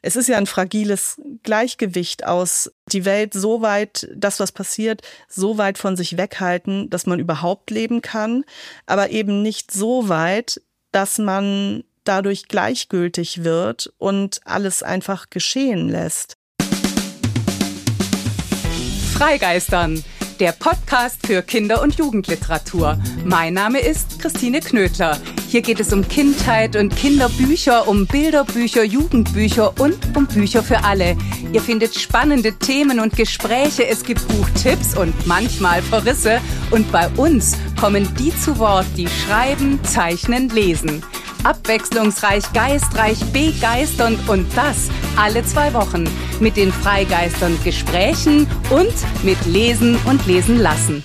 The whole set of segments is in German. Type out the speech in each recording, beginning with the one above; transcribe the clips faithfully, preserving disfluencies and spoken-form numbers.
Es ist ja ein fragiles Gleichgewicht aus die Welt so weit, das, was passiert, so weit von sich weghalten, dass man überhaupt leben kann, aber eben nicht so weit, dass man dadurch gleichgültig wird und alles einfach geschehen lässt. Freigeistern, der Podcast für Kinder- und Jugendliteratur. Mein Name ist Christine Knödler. Hier geht es um Kindheit und Kinderbücher, um Bilderbücher, Jugendbücher und um Bücher für alle. Ihr findet spannende Themen und Gespräche, es gibt Buchtipps und manchmal Verrisse. Und bei uns kommen die zu Wort, die schreiben, zeichnen, lesen. Abwechslungsreich, geistreich, begeisternd und das alle zwei Wochen mit den Freigeistern Gesprächen und mit Lesen und Lesen lassen.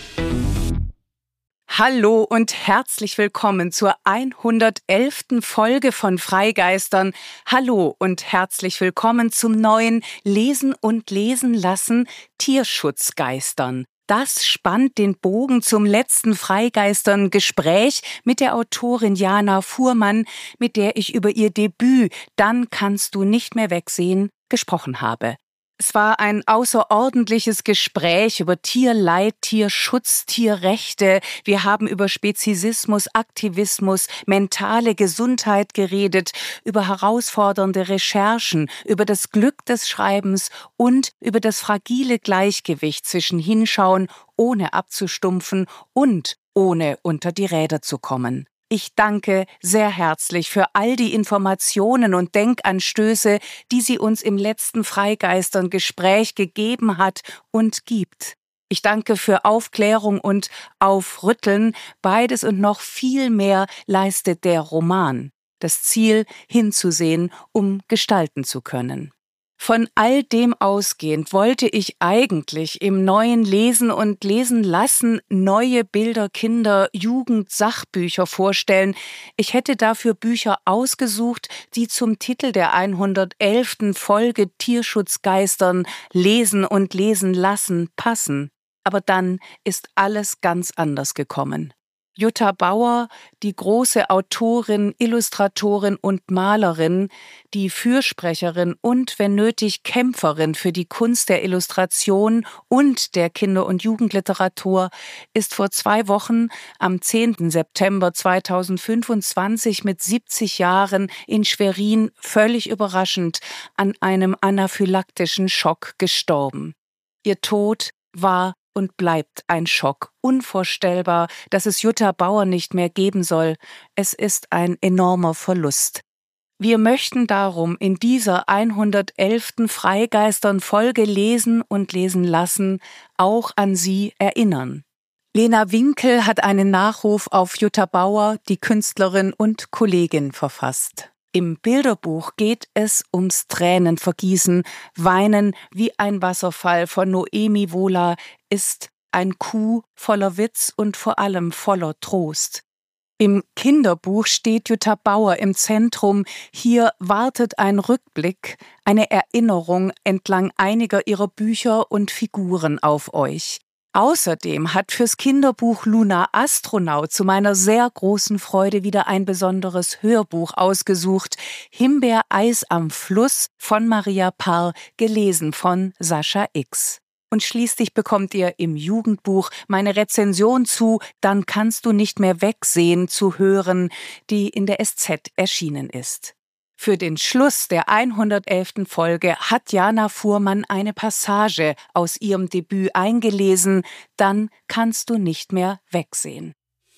Hallo und herzlich willkommen zur hundertelften Folge von Freigeistern. Hallo und herzlich willkommen zum neuen Lesen und Lesen lassen Tierschutzgeistern. Das spannt den Bogen zum letzten Freigeistern-Gespräch mit der Autorin Jana Fuhrmann, mit der ich über ihr Debüt »Dann kannst du nicht mehr wegsehen« gesprochen habe. Es war ein außerordentliches Gespräch über Tierleid, Tierschutz, Tierrechte. Wir haben über Speziesismus, Aktivismus, mentale Gesundheit geredet, über herausfordernde Recherchen, über das Glück des Schreibens und über das fragile Gleichgewicht zwischen Hinschauen, ohne abzustumpfen und ohne unter die Räder zu kommen. Ich danke sehr herzlich für all die Informationen und Denkanstöße, die sie uns im letzten Freigeistern-Gespräch gegeben hat und gibt. Ich danke für Aufklärung und Aufrütteln. Beides und noch viel mehr leistet der Roman. Das Ziel, hinzusehen, um gestalten zu können. Von all dem ausgehend wollte ich eigentlich im neuen Lesen und Lesen lassen neue Bilder, Kinder, Jugend, Sachbücher vorstellen. Ich hätte dafür Bücher ausgesucht, die zum Titel der hundertelften Folge Tierschutzgeistern Lesen und Lesen lassen passen. Aber dann ist alles ganz anders gekommen. Jutta Bauer, die große Autorin, Illustratorin und Malerin, die Fürsprecherin und, wenn nötig, Kämpferin für die Kunst der Illustration und der Kinder- und Jugendliteratur, ist vor zwei Wochen am zehnten September zweitausendfünfundzwanzig mit siebzig Jahren in Schwerin völlig überraschend an einem anaphylaktischen Schock gestorben. Ihr Tod war und bleibt ein Schock. Unvorstellbar, dass es Jutta Bauer nicht mehr geben soll. Es ist ein enormer Verlust. Wir möchten darum in dieser hundertelften Freigeistern-Folge lesen und lesen lassen, auch an sie erinnern. Lena Winkel hat einen Nachruf auf Jutta Bauer, die Künstlerin und Kollegin, verfasst. Im Bilderbuch geht es ums Tränenvergießen. Weinen wie ein Wasserfall von Noemi Wohler ist ein Coup voller Witz und vor allem voller Trost. Im Kinderbuch steht Jutta Bauer im Zentrum. Hier wartet ein Rückblick, eine Erinnerung entlang einiger ihrer Bücher und Figuren auf euch. Außerdem hat fürs Kinderbuch Luna Astronaut zu meiner sehr großen Freude wieder ein besonderes Hörbuch ausgesucht. Himbeereis am Fluss von Maria Parr, gelesen von Sascha X. Und schließlich bekommt ihr im Jugendbuch meine Rezension zu »Dann kannst du nicht mehr wegsehen« zu hören, die in der S Z erschienen ist. Für den Schluss der hundertelften Folge hat Jana Fuhrmann eine Passage aus ihrem Debüt eingelesen, »Dann kannst du nicht mehr wegsehen«.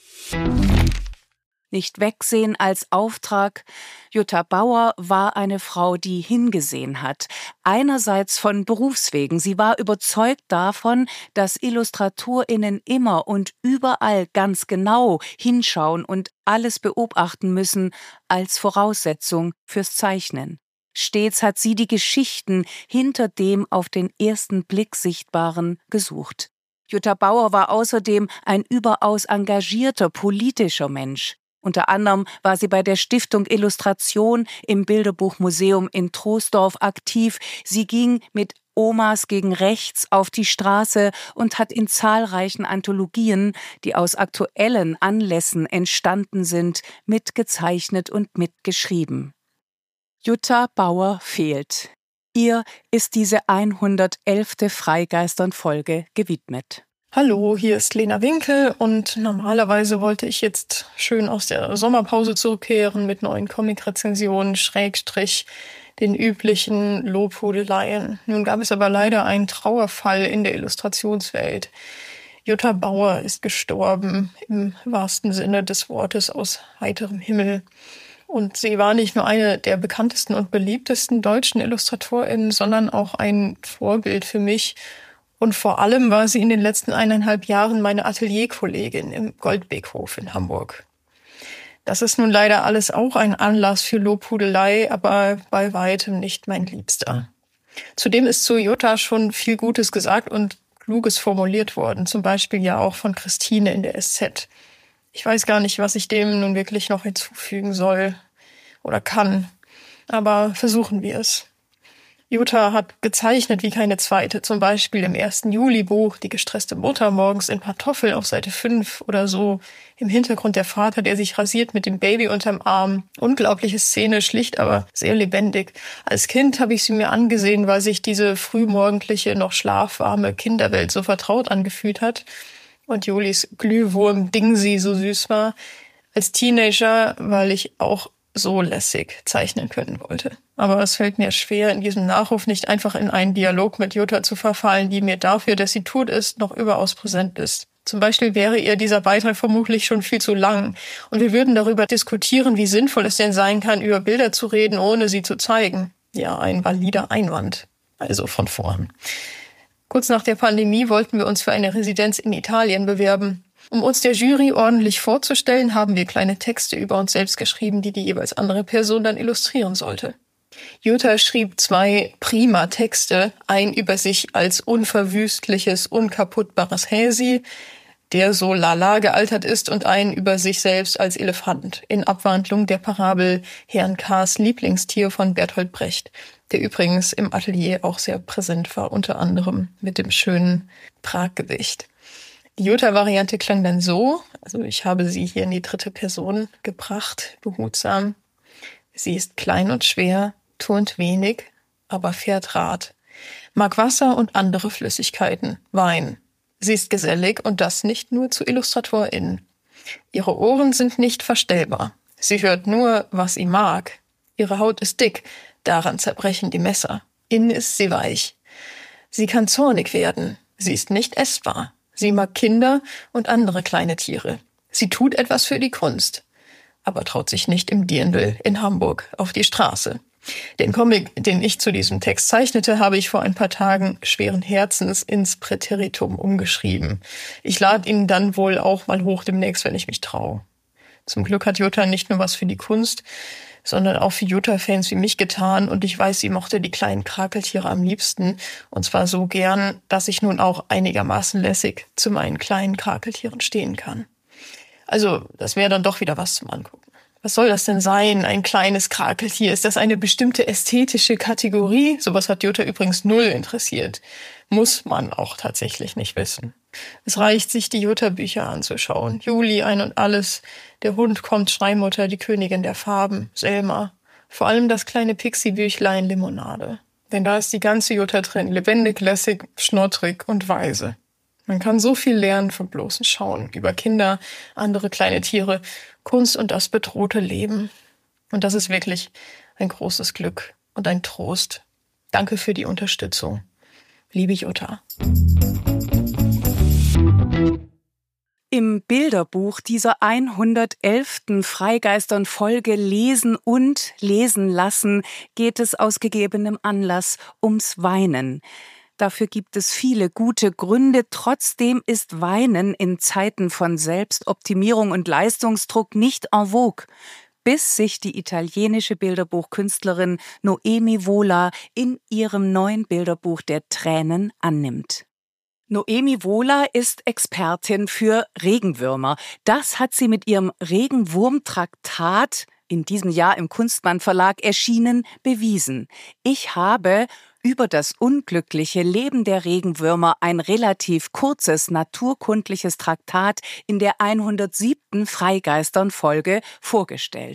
Nicht wegsehen als Auftrag. Jutta Bauer war eine Frau, die hingesehen hat. Einerseits von Berufswegen. Sie war überzeugt davon, dass IllustratorInnen immer und überall ganz genau hinschauen und alles beobachten müssen als Voraussetzung fürs Zeichnen. Stets hat sie die Geschichten hinter dem auf den ersten Blick Sichtbaren gesucht. Jutta Bauer war außerdem ein überaus engagierter politischer Mensch. Unter anderem war sie bei der Stiftung Illustration im Bilderbuchmuseum in Troisdorf aktiv. Sie ging mit Omas gegen Rechts auf die Straße und hat in zahlreichen Anthologien, die aus aktuellen Anlässen entstanden sind, mitgezeichnet und mitgeschrieben. Jutta Bauer fehlt. Ihr ist diese hundertelfte Freigeistern-Folge gewidmet. Hallo, hier ist Lena Winkel und normalerweise wollte ich jetzt schön aus der Sommerpause zurückkehren mit neuen Comic-Rezensionen, Schrägstrich, den üblichen Lobhudeleien. Nun gab es aber leider einen Trauerfall in der Illustrationswelt. Jutta Bauer ist gestorben, im wahrsten Sinne des Wortes, aus heiterem Himmel. Und sie war nicht nur eine der bekanntesten und beliebtesten deutschen IllustratorInnen, sondern auch ein Vorbild für mich. Und vor allem war sie in den letzten eineinhalb Jahren meine Atelierkollegin im Goldbeckhof in Hamburg. Das ist nun leider alles auch ein Anlass für Lobhudelei, aber bei weitem nicht mein Liebster. Zudem ist zu Jutta schon viel Gutes gesagt und Kluges formuliert worden, zum Beispiel ja auch von Christine in der S Z. Ich weiß gar nicht, was ich dem nun wirklich noch hinzufügen soll oder kann, aber versuchen wir es. Jutta hat gezeichnet wie keine zweite, zum Beispiel im ersten Juli-Buch Die gestresste Mutter morgens in Pantoffeln auf Seite fünf oder so. Im Hintergrund der Vater, der sich rasiert mit dem Baby unterm Arm. Unglaubliche Szene, schlicht, aber sehr lebendig. Als Kind habe ich sie mir angesehen, weil sich diese frühmorgendliche, noch schlafwarme Kinderwelt so vertraut angefühlt hat. Und Julis Glühwurm Dingsi so süß war. Als Teenager, weil ich auch so lässig zeichnen können wollte. Aber es fällt mir schwer, in diesem Nachruf nicht einfach in einen Dialog mit Jutta zu verfallen, die mir dafür, dass sie tot ist, noch überaus präsent ist. Zum Beispiel wäre ihr dieser Beitrag vermutlich schon viel zu lang. Und wir würden darüber diskutieren, wie sinnvoll es denn sein kann, über Bilder zu reden, ohne sie zu zeigen. Ja, ein valider Einwand. Also von vorn. Kurz nach der Pandemie wollten wir uns für eine Residenz in Italien bewerben. Um uns der Jury ordentlich vorzustellen, haben wir kleine Texte über uns selbst geschrieben, die die jeweils andere Person dann illustrieren sollte. Jutta schrieb zwei prima Texte, ein über sich als unverwüstliches, unkaputtbares Häsi, der so lala gealtert ist, und einen über sich selbst als Elefant, in Abwandlung der Parabel Herrn K.'s Lieblingstier von Bertolt Brecht, der übrigens im Atelier auch sehr präsent war, unter anderem mit dem schönen Praggedicht. Die Jutta-Variante klang dann so, also ich habe sie hier in die dritte Person gebracht, behutsam. Sie ist klein und schwer, turnt wenig, aber fährt Rad, mag Wasser und andere Flüssigkeiten, Wein. Sie ist gesellig und das nicht nur zu IllustratorInnen. Ihre Ohren sind nicht verstellbar. Sie hört nur, was sie mag. Ihre Haut ist dick, daran zerbrechen die Messer. Innen ist sie weich. Sie kann zornig werden. Sie ist nicht essbar. Sie mag Kinder und andere kleine Tiere. Sie tut etwas für die Kunst, aber traut sich nicht im Dirndl in Hamburg auf die Straße. Den Comic, den ich zu diesem Text zeichnete, habe ich vor ein paar Tagen schweren Herzens ins Präteritum umgeschrieben. Ich lade ihn dann wohl auch mal hoch demnächst, wenn ich mich traue. Zum Glück hat Jutta nicht nur was für die Kunst, sondern auch für Jutta-Fans wie mich getan, und ich weiß, sie mochte die kleinen Krakeltiere am liebsten, und zwar so gern, dass ich nun auch einigermaßen lässig zu meinen kleinen Krakeltieren stehen kann. Also, das wäre dann doch wieder was zum Angucken. Was soll das denn sein, ein kleines Krakeltier? Ist das eine bestimmte ästhetische Kategorie? Sowas hat Jutta übrigens null interessiert. Muss man auch tatsächlich nicht wissen. Es reicht, sich die Jutta-Bücher anzuschauen. Juli, Ein und Alles, Der Hund kommt, Schreimutter, Die Königin der Farben, Selma. Vor allem das kleine Pixie-Büchlein Limonade. Denn da ist die ganze Jutta drin, lebendig, lässig, schnottrig und weise. Man kann so viel lernen vom bloßen Schauen über Kinder, andere kleine Tiere, Kunst und das bedrohte Leben. Und das ist wirklich ein großes Glück und ein Trost. Danke für die Unterstützung. Liebe Jutta. Im Bilderbuch dieser hundertelften Freigeistern-Folge Lesen und Lesen lassen geht es aus gegebenem Anlass ums Weinen. Dafür gibt es viele gute Gründe. Trotzdem ist Weinen in Zeiten von Selbstoptimierung und Leistungsdruck nicht en vogue, bis sich die italienische Bilderbuchkünstlerin Noemi Vola in ihrem neuen Bilderbuch der Tränen annimmt. Noemi Vola ist Expertin für Regenwürmer. Das hat sie mit ihrem Regenwurmtraktat, in diesem Jahr im Kunstmann Verlag erschienen, bewiesen. Ich habe über das unglückliche Leben der Regenwürmer ein relativ kurzes naturkundliches Traktat in der hundertsiebten Freigeistern-Folge vorgestellt.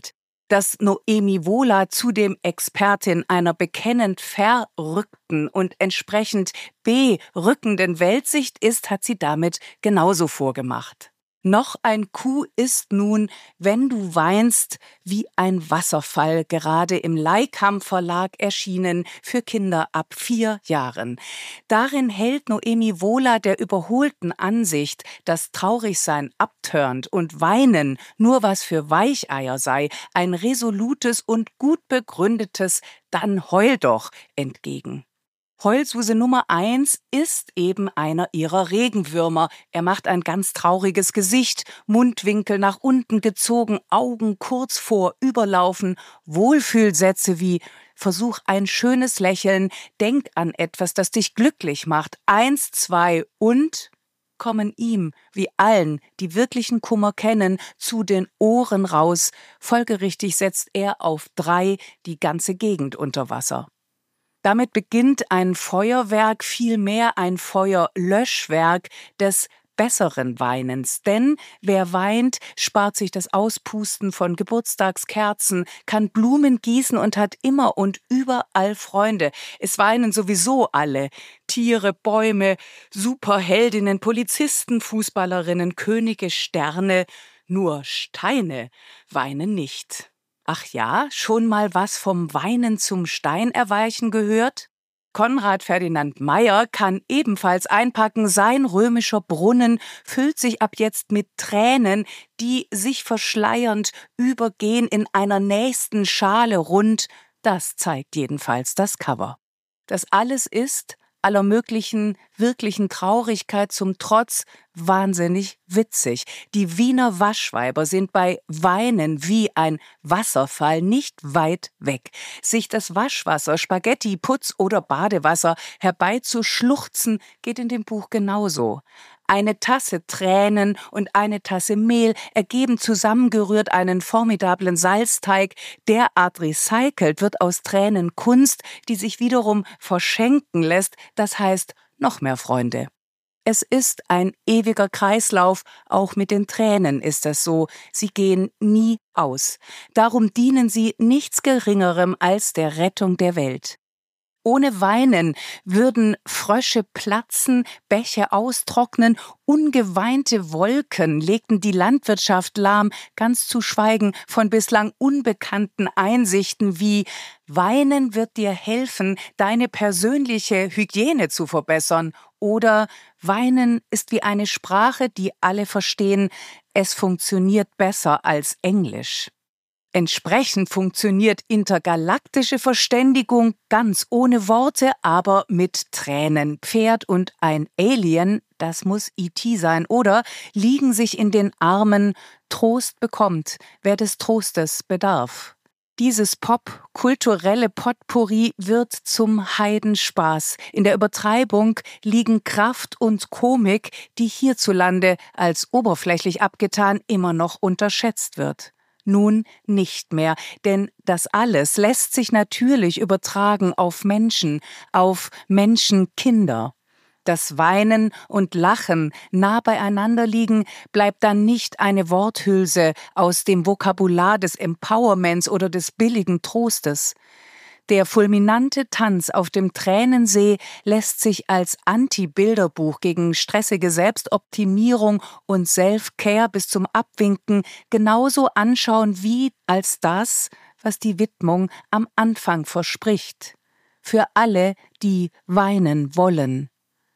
Dass Noemi Wohler zudem Expertin einer bekennend verrückten und entsprechend berückenden Weltsicht ist, hat sie damit genauso vorgemacht. Noch ein Coup ist nun, wenn du weinst, wie ein Wasserfall, gerade im Leikam Verlag erschienen für Kinder ab vier Jahren. Darin hält Noemi Wohler der überholten Ansicht, dass Traurigsein abturnt und Weinen nur was für Weicheier sei, ein resolutes und gut begründetes „Dann heul doch" entgegen. Heulsuse Nummer eins ist eben einer ihrer Regenwürmer. Er macht ein ganz trauriges Gesicht, Mundwinkel nach unten gezogen, Augen kurz vor Überlaufen, Wohlfühlsätze wie „Versuch ein schönes Lächeln, denk an etwas, das dich glücklich macht, eins, zwei und" kommen ihm, wie allen, die wirklichen Kummer kennen, zu den Ohren raus. Folgerichtig setzt er auf drei die ganze Gegend unter Wasser. Damit beginnt ein Feuerwerk, vielmehr ein Feuerlöschwerk des besseren Weinens. Denn wer weint, spart sich das Auspusten von Geburtstagskerzen, kann Blumen gießen und hat immer und überall Freunde. Es weinen sowieso alle. Tiere, Bäume, Superheldinnen, Polizisten, Fußballerinnen, Könige, Sterne. Nur Steine weinen nicht. Ach ja, schon mal was vom Weinen zum Stein erweichen gehört? Konrad Ferdinand Meyer kann ebenfalls einpacken, sein römischer Brunnen füllt sich ab jetzt mit Tränen, die sich verschleiernd übergehen in einer nächsten Schale rund. Das zeigt jedenfalls das Cover. Das alles ist, aller möglichen, wirklichen Traurigkeit zum Trotz, wahnsinnig witzig. Die Wiener Waschweiber sind bei Weinen wie ein Wasserfall nicht weit weg. Sich das Waschwasser, Spaghetti, Putz oder Badewasser herbeizuschluchzen, geht in dem Buch genauso. Eine Tasse Tränen und eine Tasse Mehl ergeben zusammengerührt einen formidablen Salzteig. Derart recycelt wird aus Tränen Kunst, die sich wiederum verschenken lässt, das heißt noch mehr Freunde. Es ist ein ewiger Kreislauf, auch mit den Tränen ist es so, sie gehen nie aus. Darum dienen sie nichts Geringerem als der Rettung der Welt. Ohne Weinen würden Frösche platzen, Bäche austrocknen, ungeweinte Wolken legten die Landwirtschaft lahm, ganz zu schweigen von bislang unbekannten Einsichten wie „Weinen wird dir helfen, deine persönliche Hygiene zu verbessern" oder „Weinen ist wie eine Sprache, die alle verstehen, es funktioniert besser als Englisch." Entsprechend funktioniert intergalaktische Verständigung ganz ohne Worte, aber mit Tränen. Pferd und ein Alien, das muss E T sein, oder liegen sich in den Armen. Trost bekommt, wer des Trostes bedarf. Dieses popkulturelle Potpourri wird zum Heidenspaß. In der Übertreibung liegen Kraft und Komik, die hierzulande als oberflächlich abgetan immer noch unterschätzt wird. Nun nicht mehr, denn das alles lässt sich natürlich übertragen auf Menschen, auf Menschenkinder. Das Weinen und Lachen nah beieinander liegen, bleibt dann nicht eine Worthülse aus dem Vokabular des Empowerments oder des billigen Trostes. Der fulminante Tanz auf dem Tränensee lässt sich als Anti-Bilderbuch gegen stressige Selbstoptimierung und Self-Care bis zum Abwinken genauso anschauen wie als das, was die Widmung am Anfang verspricht. Für alle, die weinen wollen.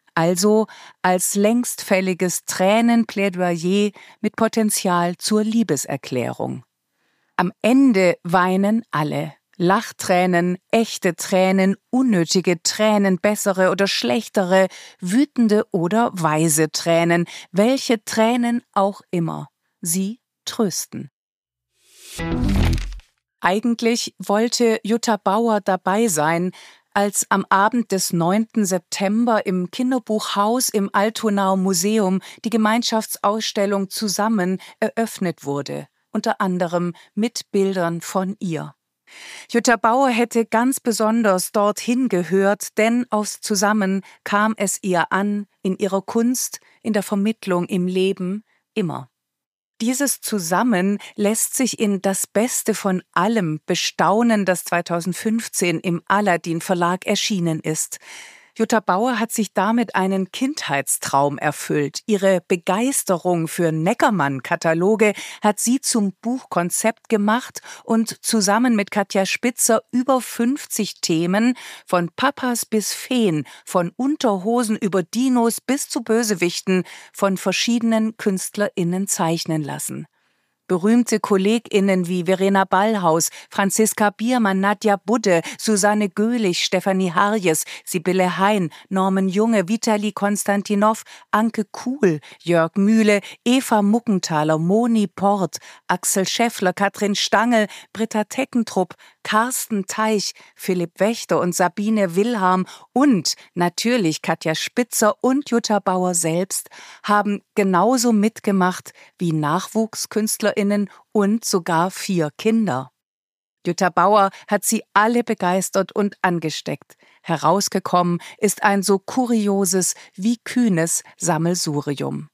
Also als längstfälliges Tränenplädoyer mit Potenzial zur Liebeserklärung. Am Ende weinen alle. Lachtränen, echte Tränen, unnötige Tränen, bessere oder schlechtere, wütende oder weise Tränen, welche Tränen auch immer. Sie trösten. Eigentlich wollte Jutta Bauer dabei sein, als am Abend des neunten September im Kinderbuchhaus im Altonauer Museum die Gemeinschaftsausstellung Zusammen eröffnet wurde, unter anderem mit Bildern von ihr. Jutta Bauer hätte ganz besonders dorthin gehört, denn aufs Zusammen kam es ihr an, in ihrer Kunst, in der Vermittlung, im Leben, immer. Dieses Zusammen lässt sich in Das Beste von allem bestaunen, das zweitausendfünfzehn im Aladdin Verlag erschienen ist. Jutta Bauer hat sich damit einen Kindheitstraum erfüllt. Ihre Begeisterung für Neckermann-Kataloge hat sie zum Buchkonzept gemacht und zusammen mit Katja Spitzer über fünfzig Themen, von Papas bis Feen, von Unterhosen über Dinos bis zu Bösewichten, von verschiedenen KünstlerInnen zeichnen lassen. Berühmte KollegInnen wie Verena Ballhaus, Franziska Biermann, Nadja Budde, Susanne Göhlich, Stefanie Harjes, Sibylle Hein, Norman Junge, Vitali Konstantinov, Anke Kuhl, Jörg Mühle, Eva Muckenthaler, Moni Port, Axel Scheffler, Katrin Stangl, Britta Teckentrupp, Carsten Teich, Philipp Wächter und Sabine Wilharm und natürlich Katja Spitzer und Jutta Bauer selbst haben genauso mitgemacht wie NachwuchskünstlerInnen und sogar vier Kinder. Jutta Bauer hat sie alle begeistert und angesteckt. Herausgekommen ist ein so kurioses wie kühnes Sammelsurium.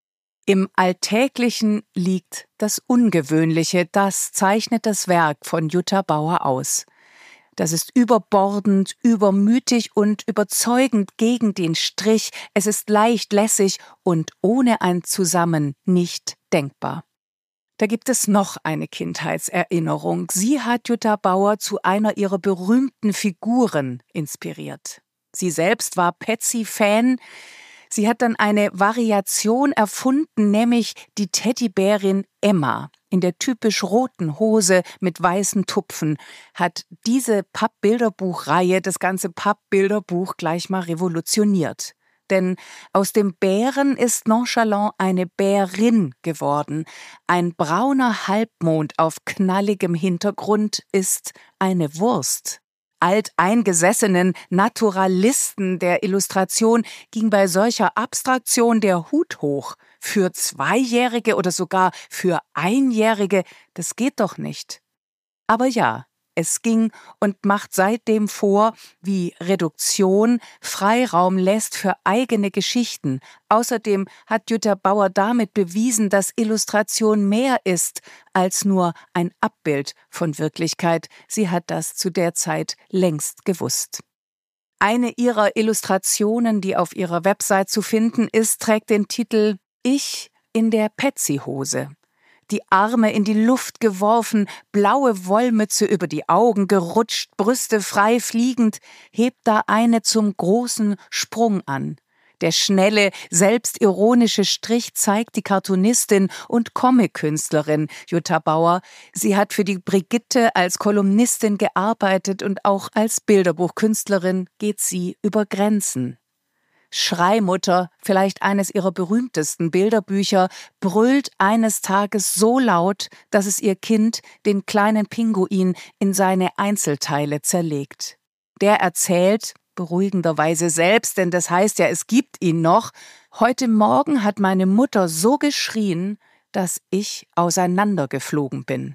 Im Alltäglichen liegt das Ungewöhnliche, das zeichnet das Werk von Jutta Bauer aus. Das ist überbordend, übermütig und überzeugend gegen den Strich, es ist leicht, lässig und ohne ein Zusammen nicht denkbar. Da gibt es noch eine Kindheitserinnerung. Sie hat Jutta Bauer zu einer ihrer berühmten Figuren inspiriert. Sie selbst war Patsy-Fan. Sie hat dann eine Variation erfunden, nämlich die Teddybärin Emma. In der typisch roten Hose mit weißen Tupfen hat diese Pappbilderbuchreihe das ganze Pappbilderbuch gleich mal revolutioniert. Denn aus dem Bären ist nonchalant eine Bärin geworden. Ein brauner Halbmond auf knalligem Hintergrund ist eine Wurst. Alteingesessenen Naturalisten der Illustration ging bei solcher Abstraktion der Hut hoch. Für Zweijährige oder sogar für Einjährige, das geht doch nicht. Aber ja, es ging und macht seitdem vor, wie Reduktion Freiraum lässt für eigene Geschichten. Außerdem hat Jutta Bauer damit bewiesen, dass Illustration mehr ist als nur ein Abbild von Wirklichkeit. Sie hat das zu der Zeit längst gewusst. Eine ihrer Illustrationen, die auf ihrer Website zu finden ist, trägt den Titel »Ich in der Patsy-Hose«. Die Arme in die Luft geworfen, blaue Wollmütze über die Augen gerutscht, Brüste frei fliegend, hebt da eine zum großen Sprung an. Der schnelle, selbstironische Strich zeigt die Cartoonistin und Comic-Künstlerin Jutta Bauer. Sie hat für die Brigitte als Kolumnistin gearbeitet und auch als Bilderbuchkünstlerin geht sie über Grenzen. Schreimutter, vielleicht eines ihrer berühmtesten Bilderbücher, brüllt eines Tages so laut, dass es ihr Kind den kleinen Pinguin in seine Einzelteile zerlegt. Der erzählt, beruhigenderweise selbst, denn das heißt ja, es gibt ihn noch, heute Morgen hat meine Mutter so geschrien, dass ich auseinandergeflogen bin.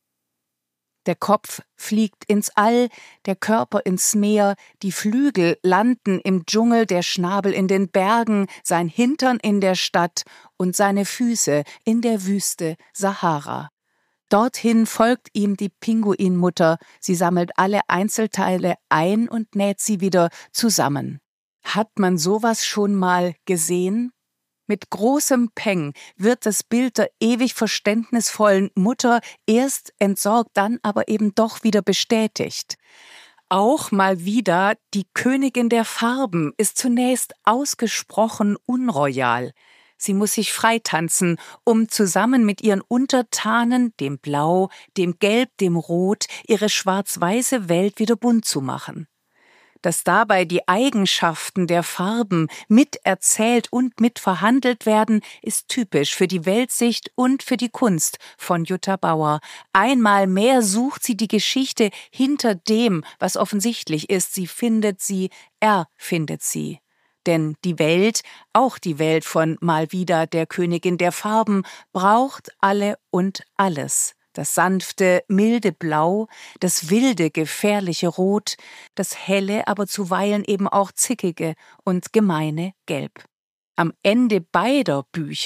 Der Kopf fliegt ins All, der Körper ins Meer, die Flügel landen im Dschungel, der Schnabel in den Bergen, sein Hintern in der Stadt und seine Füße in der Wüste Sahara. Dorthin folgt ihm die Pinguinmutter, sie sammelt alle Einzelteile ein und näht sie wieder zusammen. Hat man sowas schon mal gesehen? Mit großem Peng wird das Bild der ewig verständnisvollen Mutter erst entsorgt, dann aber eben doch wieder bestätigt. Auch mal wieder die Königin der Farben ist zunächst ausgesprochen unroyal. Sie muss sich freitanzen, um zusammen mit ihren Untertanen, dem Blau, dem Gelb, dem Rot, ihre schwarz-weiße Welt wieder bunt zu machen. Dass dabei die Eigenschaften der Farben miterzählt und mitverhandelt werden, ist typisch für die Weltsicht und für die Kunst von Jutta Bauer. Einmal mehr sucht sie die Geschichte hinter dem, was offensichtlich ist. Sie findet sie, erfindet sie. Denn die Welt, auch die Welt von mal wieder der Königin der Farben, braucht alle und alles. Das sanfte, milde Blau, das wilde, gefährliche Rot, das helle, aber zuweilen eben auch zickige und gemeine Gelb. Am Ende beider Bücher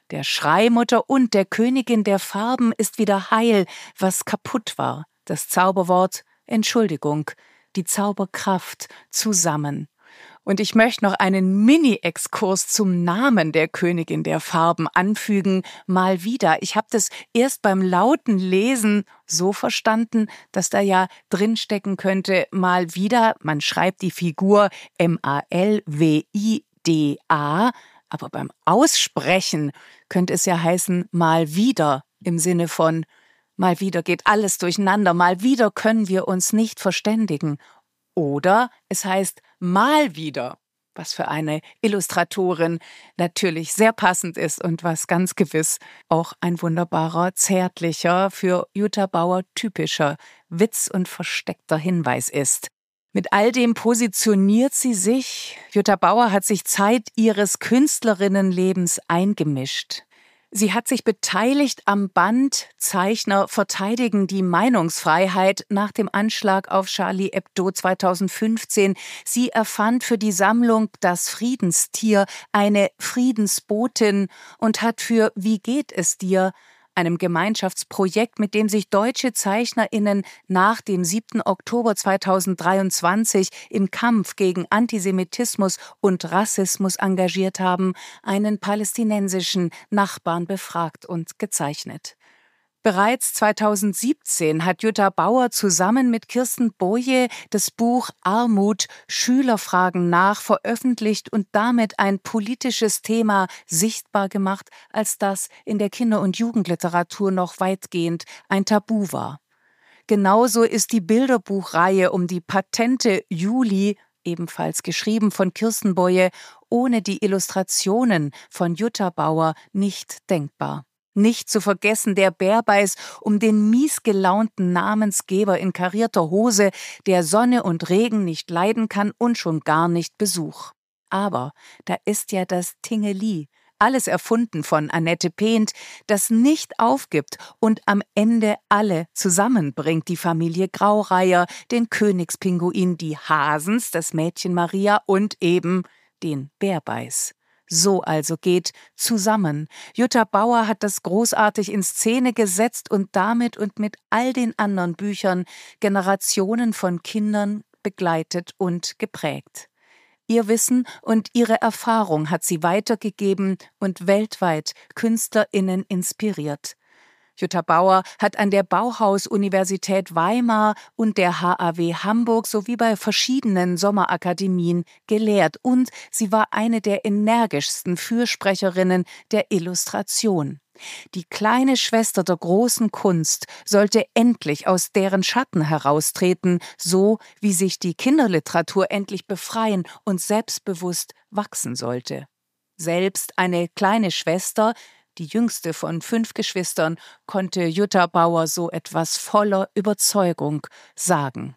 Der Schreimutter und der Königin der Farben ist wieder heil, was kaputt war. Das Zauberwort Entschuldigung, die Zauberkraft zusammen. Und ich möchte noch einen Mini-Exkurs zum Namen der Königin der Farben anfügen, mal wieder. Ich habe das erst beim lauten Lesen so verstanden, dass da ja drinstecken könnte, mal wieder, man schreibt die Figur M A L W I D A, aber beim Aussprechen könnte es ja heißen, mal wieder, im Sinne von, mal wieder geht alles durcheinander, mal wieder können wir uns nicht verständigen. Oder es heißt mal wieder, was für eine Illustratorin natürlich sehr passend ist und was ganz gewiss auch ein wunderbarer, zärtlicher, für Jutta Bauer typischer Witz und versteckter Hinweis ist. Mit all dem positioniert sie sich. Jutta Bauer hat sich Zeit ihres Künstlerinnenlebens eingemischt. Sie hat sich beteiligt am Band Zeichner verteidigen die Meinungsfreiheit nach dem Anschlag auf Charlie Hebdo zweitausendfünfzehn. Sie erfand für die Sammlung Das Friedenstier eine Friedensbotin und hat für Wie geht es dir, einem Gemeinschaftsprojekt, mit dem sich deutsche ZeichnerInnen nach dem siebten Oktober zweitausenddreiundzwanzig im Kampf gegen Antisemitismus und Rassismus engagiert haben, einen palästinensischen Nachbarn befragt und gezeichnet. Bereits zweitausendsiebzehn hat Jutta Bauer zusammen mit Kirsten Boje das Buch Armut – Schüler fragen nach veröffentlicht und damit ein politisches Thema sichtbar gemacht, als das in der Kinder- und Jugendliteratur noch weitgehend ein Tabu war. Genauso ist die Bilderbuchreihe um die Patente Juli, ebenfalls geschrieben von Kirsten Boje, ohne die Illustrationen von Jutta Bauer nicht denkbar. Nicht zu vergessen der Bärbeiß um den miesgelaunten Namensgeber in karierter Hose, der Sonne und Regen nicht leiden kann und schon gar nicht Besuch. Aber da ist ja das Tingelie, alles erfunden von Annette Pehnt, das nicht aufgibt und am Ende alle zusammenbringt, die Familie Graureiher, den Königspinguin, die Hasens, das Mädchen Maria und eben den Bärbeiß. So also geht zusammen. Jutta Bauer hat das großartig in Szene gesetzt und damit und mit all den anderen Büchern Generationen von Kindern begleitet und geprägt. Ihr Wissen und ihre Erfahrung hat sie weitergegeben und weltweit KünstlerInnen inspiriert. Jutta Bauer hat an der Bauhaus-Universität Weimar und der H A W Hamburg sowie bei verschiedenen Sommerakademien gelehrt und sie war eine der energischsten Fürsprecherinnen der Illustration. Die kleine Schwester der großen Kunst sollte endlich aus deren Schatten heraustreten, so wie sich die Kinderliteratur endlich befreien und selbstbewusst wachsen sollte. Selbst eine kleine Schwester, die jüngste von fünf Geschwistern, konnte Jutta Bauer so etwas voller Überzeugung sagen.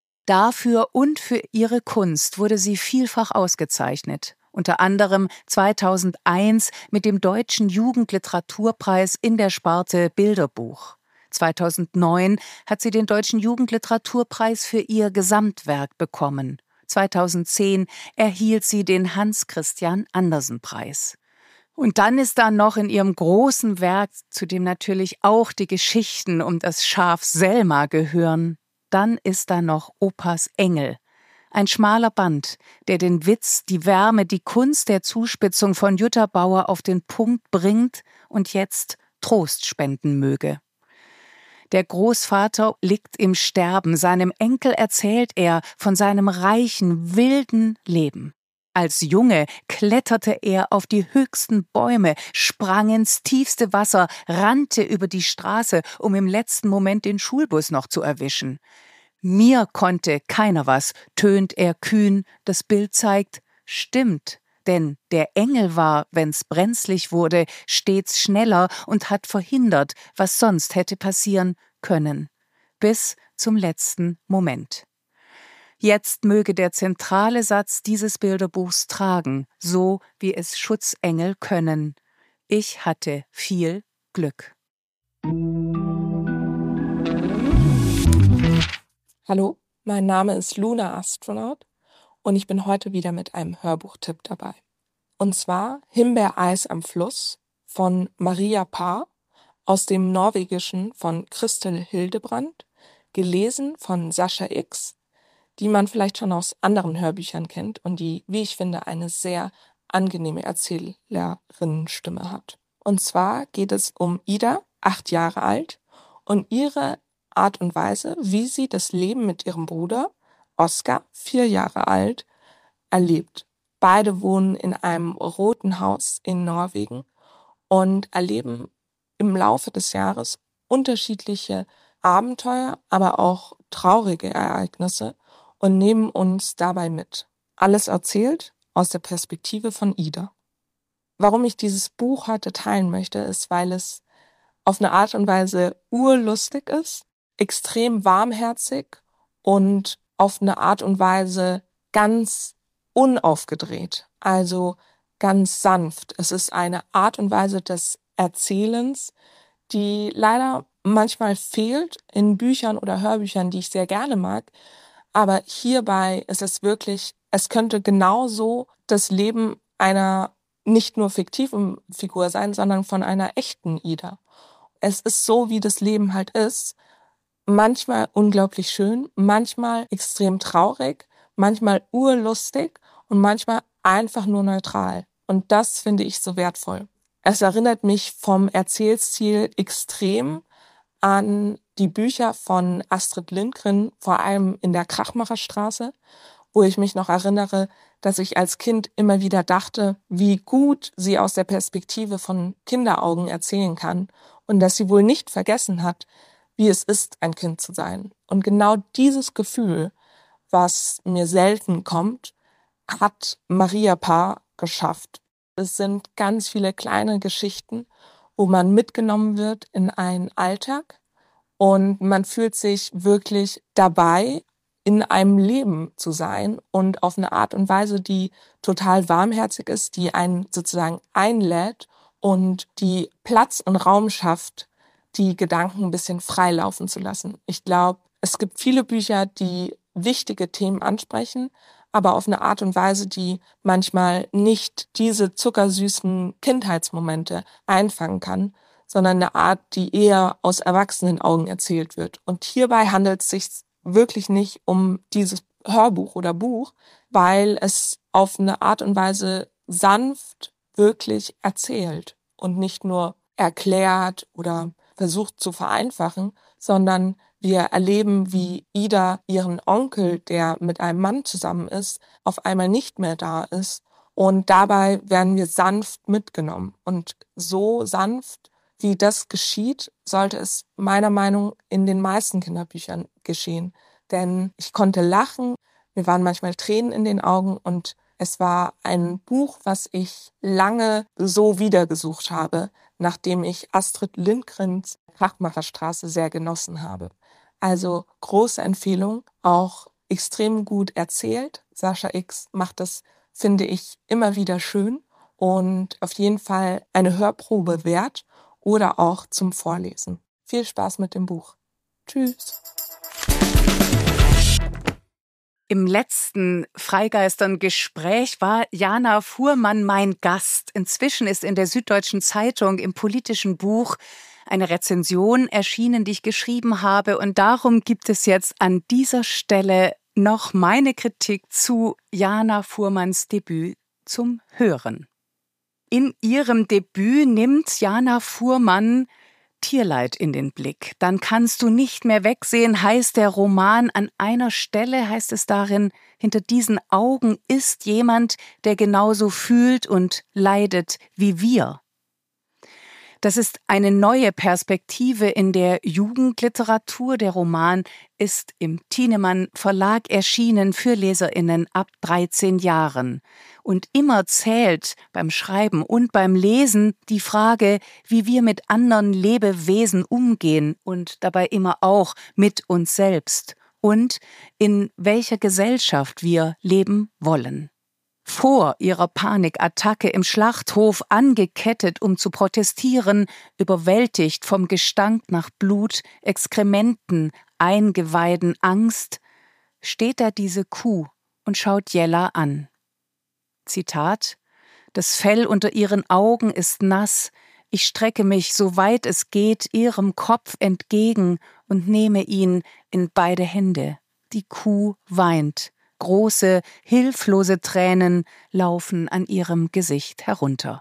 Dafür und für ihre Kunst wurde sie vielfach ausgezeichnet, unter anderem zweitausendeins mit dem Deutschen Jugendliteraturpreis in der Sparte Bilderbuch. zweitausendneun hat sie den Deutschen Jugendliteraturpreis für ihr Gesamtwerk bekommen. zweitausendzehn erhielt sie den Hans-Christian-Andersen-Preis. Und dann ist da noch in ihrem großen Werk, zu dem natürlich auch die Geschichten um das Schaf Selma gehören, dann ist da noch Opas Engel. Ein schmaler Band, der den Witz, die Wärme, die Kunst der Zuspitzung von Jutta Bauer auf den Punkt bringt und jetzt Trost spenden möge. Der Großvater liegt im Sterben, seinem Enkel erzählt er von seinem reichen, wilden Leben. Als Junge kletterte er auf die höchsten Bäume, sprang ins tiefste Wasser, rannte über die Straße, um im letzten Moment den Schulbus noch zu erwischen. Mir konnte keiner was, tönt er kühn, das Bild zeigt, stimmt, denn der Engel war, wenn's brenzlig wurde, stets schneller und hat verhindert, was sonst hätte passieren können. Bis zum letzten Moment. Jetzt möge der zentrale Satz dieses Bilderbuchs tragen, so wie es Schutzengel können. Ich hatte viel Glück. Hallo, mein Name ist Luna Astronaut und ich bin heute wieder mit einem Hörbuchtipp dabei. Und zwar Himbeereis am Fluss von Maria Parr, aus dem Norwegischen von Christel Hildebrandt, gelesen von Sascha X, die man vielleicht schon aus anderen Hörbüchern kennt und die, wie ich finde, eine sehr angenehme Erzählerinnenstimme hat. Und zwar geht es um Ida, acht Jahre alt, und ihre Art und Weise, wie sie das Leben mit ihrem Bruder, Oskar, vier Jahre alt, erlebt. Beide wohnen in einem roten Haus in Norwegen und erleben im Laufe des Jahres unterschiedliche Abenteuer, aber auch traurige Ereignisse und nehmen uns dabei mit. Alles erzählt aus der Perspektive von Ida. Warum ich dieses Buch heute teilen möchte, ist, weil es auf eine Art und Weise urlustig ist, extrem warmherzig und auf eine Art und Weise ganz unaufgedreht, also ganz sanft. Es ist eine Art und Weise des Erzählens, die leider manchmal fehlt in Büchern oder Hörbüchern, die ich sehr gerne mag. Aber hierbei ist es wirklich, es könnte genauso das Leben einer nicht nur fiktiven Figur sein, sondern von einer echten Ida. Es ist so, wie das Leben halt ist. Manchmal unglaublich schön, manchmal extrem traurig, manchmal urlustig und manchmal einfach nur neutral. Und das finde ich so wertvoll. Es erinnert mich vom Erzählstil extrem an die Bücher von Astrid Lindgren, vor allem in der Krachmacherstraße, wo ich mich noch erinnere, dass ich als Kind immer wieder dachte, wie gut sie aus der Perspektive von Kinderaugen erzählen kann und dass sie wohl nicht vergessen hat, wie es ist, ein Kind zu sein. Und genau dieses Gefühl, was mir selten kommt, hat Maria Parr geschafft. Es sind ganz viele kleine Geschichten, wo man mitgenommen wird in einen Alltag und man fühlt sich wirklich dabei, in einem Leben zu sein und auf eine Art und Weise, die total warmherzig ist, die einen sozusagen einlädt und die Platz und Raum schafft, die Gedanken ein bisschen frei laufen zu lassen. Ich glaube, es gibt viele Bücher, die wichtige Themen ansprechen, aber auf eine Art und Weise, die manchmal nicht diese zuckersüßen Kindheitsmomente einfangen kann, sondern eine Art, die eher aus erwachsenen Augen erzählt wird. Und hierbei handelt es sich wirklich nicht um dieses Hörbuch oder Buch, weil es auf eine Art und Weise sanft wirklich erzählt und nicht nur erklärt oder versucht zu vereinfachen, sondern wir erleben, wie Ida ihren Onkel, der mit einem Mann zusammen ist, auf einmal nicht mehr da ist. Und dabei werden wir sanft mitgenommen. Und so sanft, wie das geschieht, sollte es meiner Meinung nach in den meisten Kinderbüchern geschehen. Denn ich konnte lachen, mir waren manchmal Tränen in den Augen und es war ein Buch, was ich lange so wiedergesucht habe, nachdem ich Astrid Lindgrens Krachmacherstraße sehr genossen habe. Also große Empfehlung, auch extrem gut erzählt. Sascha X macht das, finde ich, immer wieder schön und auf jeden Fall eine Hörprobe wert oder auch zum Vorlesen. Viel Spaß mit dem Buch. Tschüss. Im letzten Freigeistern-Gespräch war Jana Fuhrmann mein Gast. Inzwischen ist in der Süddeutschen Zeitung im politischen Buch eine Rezension erschienen, die ich geschrieben habe. Und darum gibt es jetzt an dieser Stelle noch meine Kritik zu Jana Fuhrmanns Debüt zum Hören. In ihrem Debüt nimmt Jana Fuhrmann Tierleid in den Blick. Dann kannst du nicht mehr wegsehen, heißt der Roman. An einer Stelle heißt es darin, hinter diesen Augen ist jemand, der genauso fühlt und leidet wie wir. Das ist eine neue Perspektive in der Jugendliteratur. Der Roman ist im Thienemann Verlag erschienen für LeserInnen ab dreizehn Jahren. Und immer zählt beim Schreiben und beim Lesen die Frage, wie wir mit anderen Lebewesen umgehen und dabei immer auch mit uns selbst und in welcher Gesellschaft wir leben wollen. Vor ihrer Panikattacke im Schlachthof angekettet, um zu protestieren, überwältigt vom Gestank nach Blut, Exkrementen, Eingeweiden, Angst, steht da diese Kuh und schaut Jella an. Zitat: Das Fell unter ihren Augen ist nass, Ich strecke mich, soweit es geht, ihrem Kopf entgegen und nehme ihn in beide Hände. Die Kuh weint. Große, hilflose Tränen laufen an ihrem Gesicht herunter.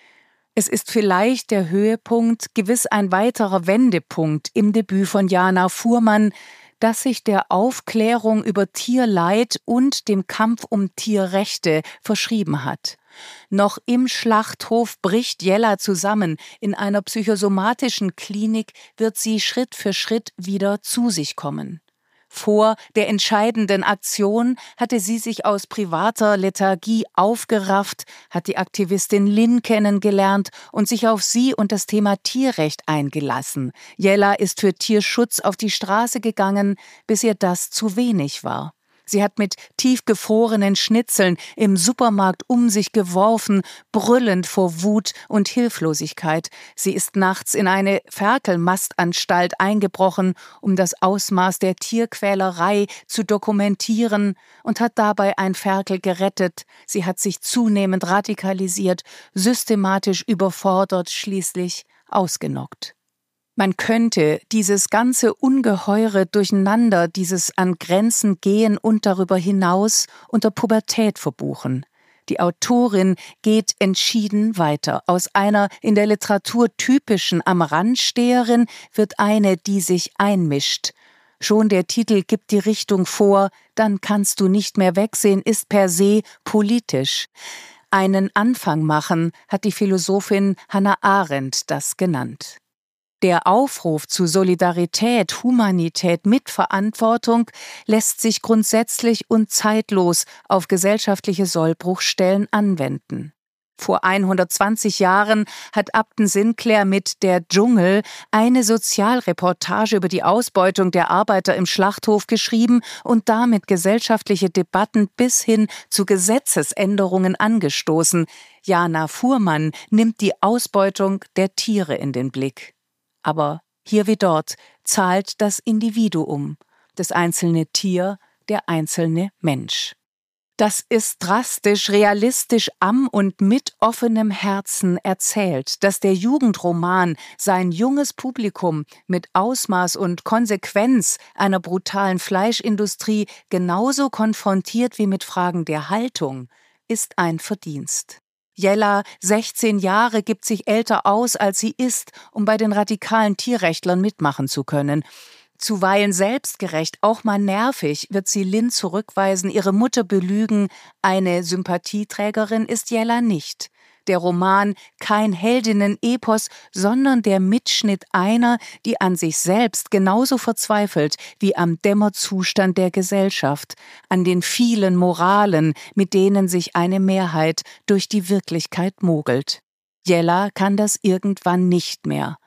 Es ist vielleicht der Höhepunkt, gewiss ein weiterer Wendepunkt im Debüt von Jana Fuhrmann, das sich der Aufklärung über Tierleid und dem Kampf um Tierrechte verschrieben hat. Noch im Schlachthof bricht Jella zusammen. In einer psychosomatischen Klinik wird sie Schritt für Schritt wieder zu sich kommen. Vor der entscheidenden Aktion hatte sie sich aus privater Lethargie aufgerafft, hat die Aktivistin Lynn kennengelernt und sich auf sie und das Thema Tierrecht eingelassen. Jella ist für Tierschutz auf die Straße gegangen, bis ihr das zu wenig war. Sie hat mit tiefgefrorenen Schnitzeln im Supermarkt um sich geworfen, brüllend vor Wut und Hilflosigkeit. Sie ist nachts in eine Ferkelmastanstalt eingebrochen, um das Ausmaß der Tierquälerei zu dokumentieren, und hat dabei ein Ferkel gerettet. Sie hat sich zunehmend radikalisiert, systematisch überfordert, schließlich ausgenockt. Man könnte dieses ganze ungeheure Durcheinander, dieses an Grenzen gehen und darüber hinaus unter Pubertät verbuchen. Die Autorin geht entschieden weiter. Aus einer in der Literatur typischen Am-Rand-Steherin wird eine, die sich einmischt. Schon der Titel gibt die Richtung vor, dann kannst du nicht mehr wegsehen, ist per se politisch. Einen Anfang machen, hat die Philosophin Hannah Arendt das genannt. Der Aufruf zu Solidarität, Humanität, Mitverantwortung lässt sich grundsätzlich und zeitlos auf gesellschaftliche Sollbruchstellen anwenden. Vor hundertzwanzig Jahren hat Upton Sinclair mit Der Dschungel eine Sozialreportage über die Ausbeutung der Arbeiter im Schlachthof geschrieben und damit gesellschaftliche Debatten bis hin zu Gesetzesänderungen angestoßen. Jana Fuhrmann nimmt die Ausbeutung der Tiere in den Blick. Aber hier wie dort zahlt das Individuum, das einzelne Tier, der einzelne Mensch. Das ist drastisch, realistisch am und mit offenem Herzen erzählt, dass der Jugendroman sein junges Publikum mit Ausmaß und Konsequenz einer brutalen Fleischindustrie genauso konfrontiert wie mit Fragen der Haltung, ist ein Verdienst. Jella, sechzehn Jahre, gibt sich älter aus, als sie ist, um bei den radikalen Tierrechtlern mitmachen zu können. Zuweilen selbstgerecht, auch mal nervig, wird sie Lynn zurückweisen, ihre Mutter belügen. Eine Sympathieträgerin ist Jella nicht. Der Roman kein Heldinnen-Epos, sondern der Mitschnitt einer, die an sich selbst genauso verzweifelt wie am Dämmerzustand der Gesellschaft, an den vielen Moralen, mit denen sich eine Mehrheit durch die Wirklichkeit mogelt. Jella kann das irgendwann nicht mehr.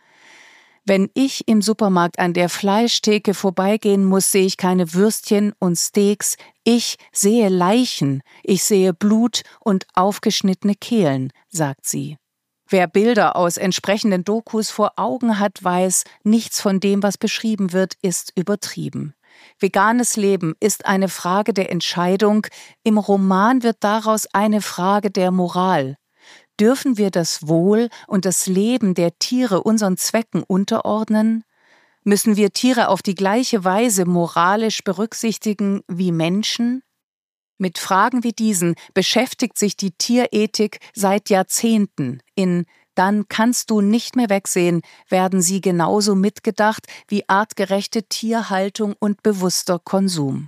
Wenn ich im Supermarkt an der Fleischtheke vorbeigehen muss, sehe ich keine Würstchen und Steaks. Ich sehe Leichen, ich sehe Blut und aufgeschnittene Kehlen, sagt sie. Wer Bilder aus entsprechenden Dokus vor Augen hat, weiß, nichts von dem, was beschrieben wird, ist übertrieben. Veganes Leben ist eine Frage der Entscheidung, im Roman wird daraus eine Frage der Moral. Dürfen wir das Wohl und das Leben der Tiere unseren Zwecken unterordnen? Müssen wir Tiere auf die gleiche Weise moralisch berücksichtigen wie Menschen? Mit Fragen wie diesen beschäftigt sich die Tierethik seit Jahrzehnten. In Dann kannst du nicht mehr wegsehen werden sie genauso mitgedacht wie artgerechte Tierhaltung und bewusster Konsum.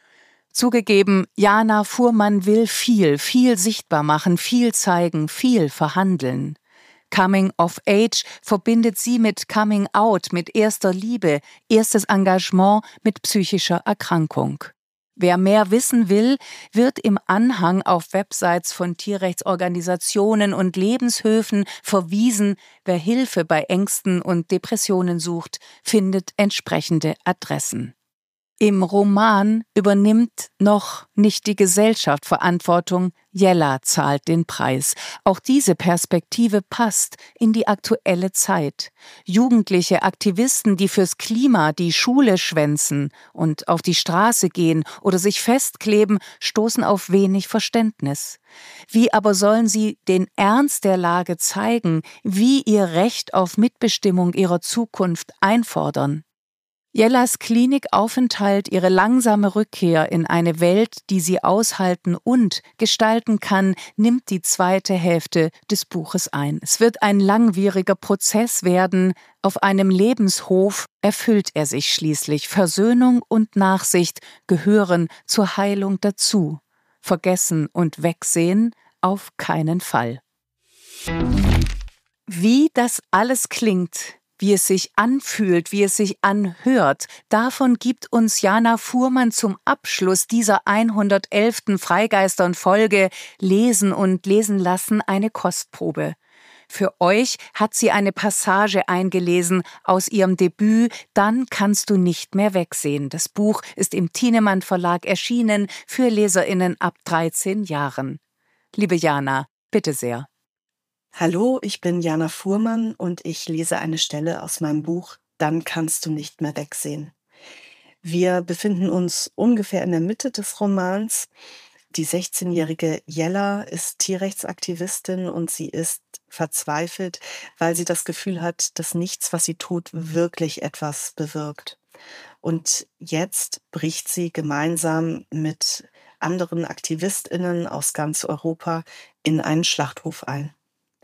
Zugegeben, Jana Fuhrmann will viel, viel sichtbar machen, viel zeigen, viel verhandeln. Coming of Age verbindet sie mit Coming Out, mit erster Liebe, erstes Engagement mit psychischer Erkrankung. Wer mehr wissen will, wird im Anhang auf Websites von Tierrechtsorganisationen und Lebenshöfen verwiesen. Wer Hilfe bei Ängsten und Depressionen sucht, findet entsprechende Adressen. Im Roman übernimmt noch nicht die Gesellschaft Verantwortung, Jella zahlt den Preis. Auch diese Perspektive passt in die aktuelle Zeit. Jugendliche Aktivisten, die fürs Klima die Schule schwänzen und auf die Straße gehen oder sich festkleben, stoßen auf wenig Verständnis. Wie aber sollen sie den Ernst der Lage zeigen, wie ihr Recht auf Mitbestimmung ihrer Zukunft einfordern? Jellas Klinikaufenthalt, ihre langsame Rückkehr in eine Welt, die sie aushalten und gestalten kann, nimmt die zweite Hälfte des Buches ein. Es wird ein langwieriger Prozess werden. Auf einem Lebenshof erfüllt er sich schließlich. Versöhnung und Nachsicht gehören zur Heilung dazu. Vergessen und wegsehen auf keinen Fall. Wie das alles klingt, wie es sich anfühlt, wie es sich anhört, davon gibt uns Jana Fuhrmann zum Abschluss dieser hundertelften Freigeistern-Folge Lesen und Lesen lassen eine Kostprobe. Für euch hat sie eine Passage eingelesen aus ihrem Debüt »Dann kannst du nicht mehr wegsehen«. Das Buch ist im Thienemann Verlag erschienen für LeserInnen ab dreizehn Jahren. Liebe Jana, bitte sehr. Hallo, ich bin Jana Fuhrmann und ich lese eine Stelle aus meinem Buch »Dann kannst du nicht mehr wegsehen«. Wir befinden uns ungefähr in der Mitte des Romans. Die sechzehnjährige Jella ist Tierrechtsaktivistin und sie ist verzweifelt, weil sie das Gefühl hat, dass nichts, was sie tut, wirklich etwas bewirkt. Und jetzt bricht sie gemeinsam mit anderen AktivistInnen aus ganz Europa in einen Schlachthof ein.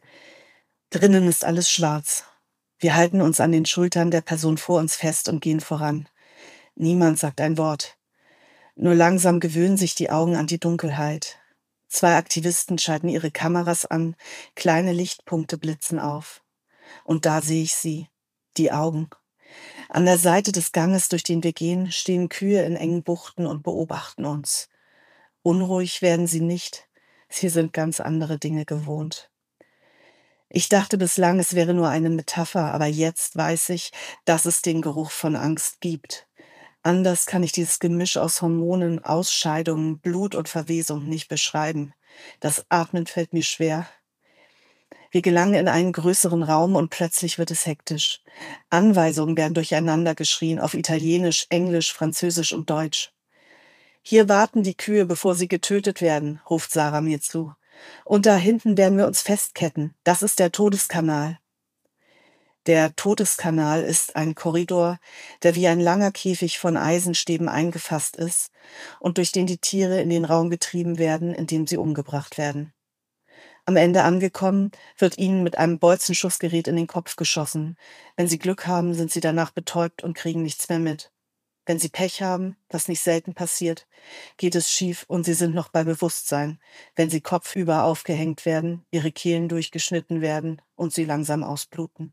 Drinnen ist alles schwarz. Wir halten uns an den Schultern der Person vor uns fest und gehen voran. Niemand sagt ein Wort. Nur langsam gewöhnen sich die Augen an die Dunkelheit. Zwei Aktivisten schalten ihre Kameras an, kleine Lichtpunkte blitzen auf. Und da sehe ich sie, die Augen. An der Seite des Ganges, durch den wir gehen, stehen Kühe in engen Buchten und beobachten uns. Unruhig werden sie nicht, sie sind ganz andere Dinge gewohnt. Ich dachte bislang, es wäre nur eine Metapher, aber jetzt weiß ich, dass es den Geruch von Angst gibt. Anders kann ich dieses Gemisch aus Hormonen, Ausscheidungen, Blut und Verwesung nicht beschreiben. Das Atmen fällt mir schwer. Wir gelangen in einen größeren Raum und plötzlich wird es hektisch. Anweisungen werden durcheinander geschrien auf Italienisch, Englisch, Französisch und Deutsch. »Hier warten die Kühe, bevor sie getötet werden«, ruft Sarah mir zu. »Und da hinten werden wir uns festketten. Das ist der Todeskanal.« Der Todeskanal ist ein Korridor, der wie ein langer Käfig von Eisenstäben eingefasst ist und durch den die Tiere in den Raum getrieben werden, in dem sie umgebracht werden. Am Ende angekommen, wird ihnen mit einem Bolzenschussgerät in den Kopf geschossen. Wenn sie Glück haben, sind sie danach betäubt und kriegen nichts mehr mit. Wenn sie Pech haben, was nicht selten passiert, geht es schief und sie sind noch bei Bewusstsein, wenn sie kopfüber aufgehängt werden, ihre Kehlen durchgeschnitten werden und sie langsam ausbluten.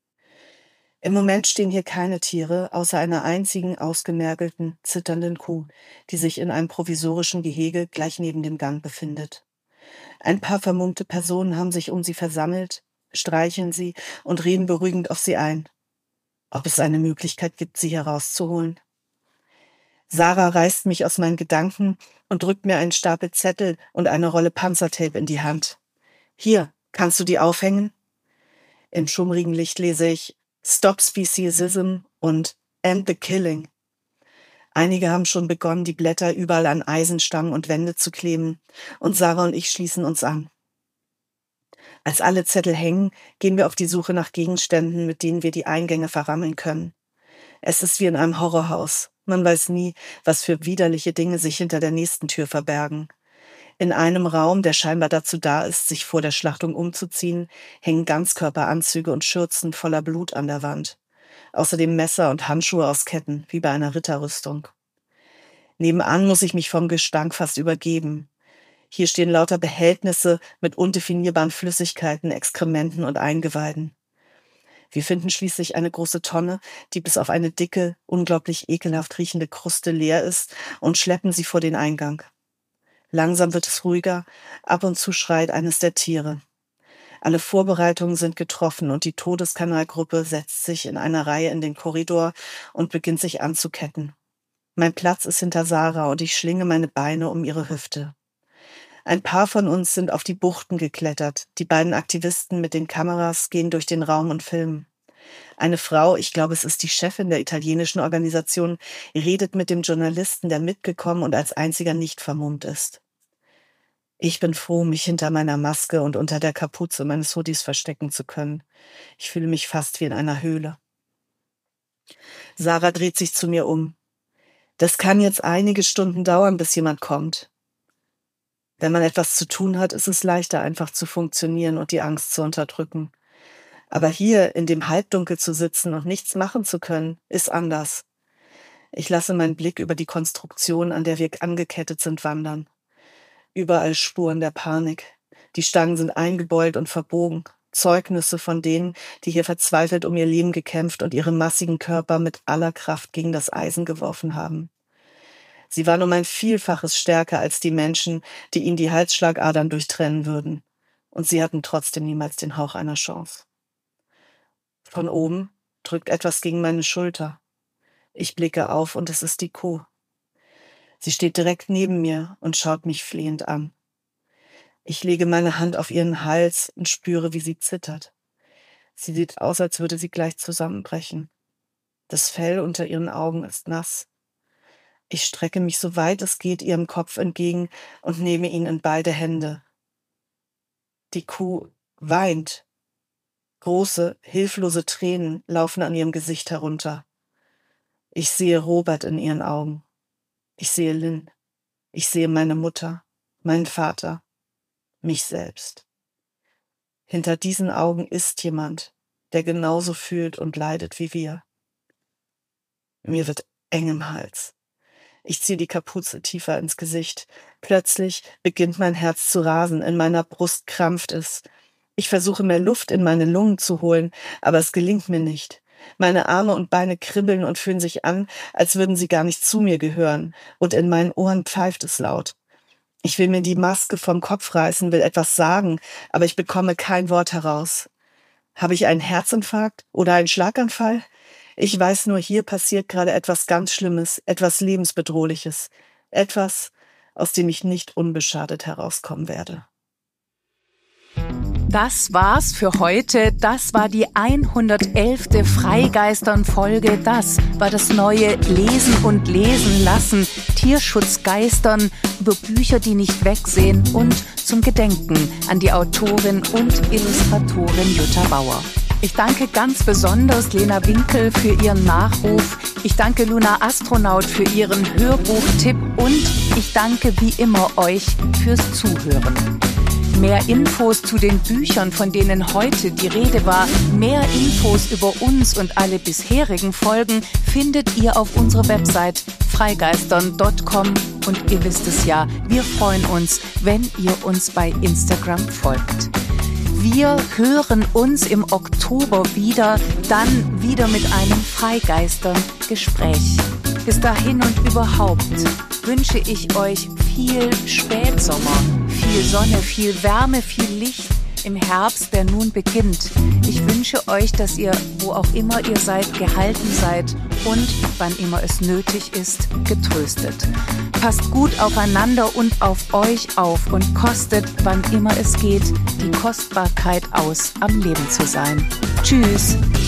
Im Moment stehen hier keine Tiere, außer einer einzigen ausgemergelten, zitternden Kuh, die sich in einem provisorischen Gehege gleich neben dem Gang befindet. Ein paar vermummte Personen haben sich um sie versammelt, streicheln sie und reden beruhigend auf sie ein. Ob es eine Möglichkeit gibt, sie herauszuholen? Sarah reißt mich aus meinen Gedanken und drückt mir einen Stapel Zettel und eine Rolle Panzertape in die Hand. »Hier, kannst du die aufhängen?« Im schummrigen Licht lese ich »Stop Speciesism« und »End the Killing«. Einige haben schon begonnen, die Blätter überall an Eisenstangen und Wände zu kleben, und Sarah und ich schließen uns an. Als alle Zettel hängen, gehen wir auf die Suche nach Gegenständen, mit denen wir die Eingänge verrammeln können. Es ist wie in einem Horrorhaus. Man weiß nie, was für widerliche Dinge sich hinter der nächsten Tür verbergen. In einem Raum, der scheinbar dazu da ist, sich vor der Schlachtung umzuziehen, hängen Ganzkörperanzüge und Schürzen voller Blut an der Wand. Außerdem Messer und Handschuhe aus Ketten, wie bei einer Ritterrüstung. Nebenan muss ich mich vom Gestank fast übergeben. Hier stehen lauter Behältnisse mit undefinierbaren Flüssigkeiten, Exkrementen und Eingeweiden. Wir finden schließlich eine große Tonne, die bis auf eine dicke, unglaublich ekelhaft riechende Kruste leer ist, und schleppen sie vor den Eingang. Langsam wird es ruhiger, ab und zu schreit eines der Tiere. Alle Vorbereitungen sind getroffen und die Todeskanalgruppe setzt sich in einer Reihe in den Korridor und beginnt sich anzuketten. Mein Platz ist hinter Sarah und ich schlinge meine Beine um ihre Hüfte. Ein paar von uns sind auf die Buchten geklettert. Die beiden Aktivisten mit den Kameras gehen durch den Raum und filmen. Eine Frau, ich glaube, es ist die Chefin der italienischen Organisation, redet mit dem Journalisten, der mitgekommen und als einziger nicht vermummt ist. Ich bin froh, mich hinter meiner Maske und unter der Kapuze meines Hoodies verstecken zu können. Ich fühle mich fast wie in einer Höhle. Sarah dreht sich zu mir um. Das kann jetzt einige Stunden dauern, bis jemand kommt. Wenn man etwas zu tun hat, ist es leichter, einfach zu funktionieren und die Angst zu unterdrücken. Aber hier in dem Halbdunkel zu sitzen und nichts machen zu können, ist anders. Ich lasse meinen Blick über die Konstruktion, an der wir angekettet sind, wandern. Überall Spuren der Panik. Die Stangen sind eingebeult und verbogen. Zeugnisse von denen, die hier verzweifelt um ihr Leben gekämpft und ihre massigen Körper mit aller Kraft gegen das Eisen geworfen haben. Sie waren um ein Vielfaches stärker als die Menschen, die ihnen die Halsschlagadern durchtrennen würden. Und sie hatten trotzdem niemals den Hauch einer Chance. Von oben drückt etwas gegen meine Schulter. Ich blicke auf und es ist die Kuh. Sie steht direkt neben mir und schaut mich flehend an. Ich lege meine Hand auf ihren Hals und spüre, wie sie zittert. Sie sieht aus, als würde sie gleich zusammenbrechen. Das Fell unter ihren Augen ist nass. Ich strecke mich so weit es geht ihrem Kopf entgegen und nehme ihn in beide Hände. Die Kuh weint. Große, hilflose Tränen laufen an ihrem Gesicht herunter. Ich sehe Robert in ihren Augen. Ich sehe Lynn. Ich sehe meine Mutter, meinen Vater, mich selbst. Hinter diesen Augen ist jemand, der genauso fühlt und leidet wie wir. Mir wird eng im Hals. Ich ziehe die Kapuze tiefer ins Gesicht. Plötzlich beginnt mein Herz zu rasen, in meiner Brust krampft es. Ich versuche mehr Luft in meine Lungen zu holen, aber es gelingt mir nicht. Meine Arme und Beine kribbeln und fühlen sich an, als würden sie gar nicht zu mir gehören, und in meinen Ohren pfeift es laut. Ich will mir die Maske vom Kopf reißen, will etwas sagen, aber ich bekomme kein Wort heraus. Habe ich einen Herzinfarkt oder einen Schlaganfall? Ich weiß nur, hier passiert gerade etwas ganz Schlimmes, etwas Lebensbedrohliches, etwas, aus dem ich nicht unbeschadet herauskommen werde. Das war's für heute. Das war die hundertelfte Freigeistern-Folge. Das war das neue Lesen und Lesen lassen. Tierschutzgeistern über Bücher, die nicht wegsehen und zum Gedenken an die Autorin und Illustratorin Jutta Bauer. Ich danke ganz besonders Lena Winkel für ihren Nachruf. Ich danke Luna Astronaut für ihren Hörbuchtipp und ich danke wie immer euch fürs Zuhören. Mehr Infos zu den Büchern, von denen heute die Rede war, mehr Infos über uns und alle bisherigen Folgen findet ihr auf unserer Website freigeistern punkt com und ihr wisst es ja, wir freuen uns, wenn ihr uns bei Instagram folgt. Wir hören uns im Oktober wieder, dann wieder mit einem Freigeistern-Gespräch. Bis dahin und überhaupt wünsche ich euch viel Spätsommer, viel Sonne, viel Wärme, viel Licht im Herbst, der nun beginnt. Ich wünsche euch, dass ihr, wo auch immer ihr seid, gehalten seid und, wann immer es nötig ist, getröstet. Passt gut aufeinander und auf euch auf und kostet, wann immer es geht, die Kostbarkeit aus, am Leben zu sein. Tschüss!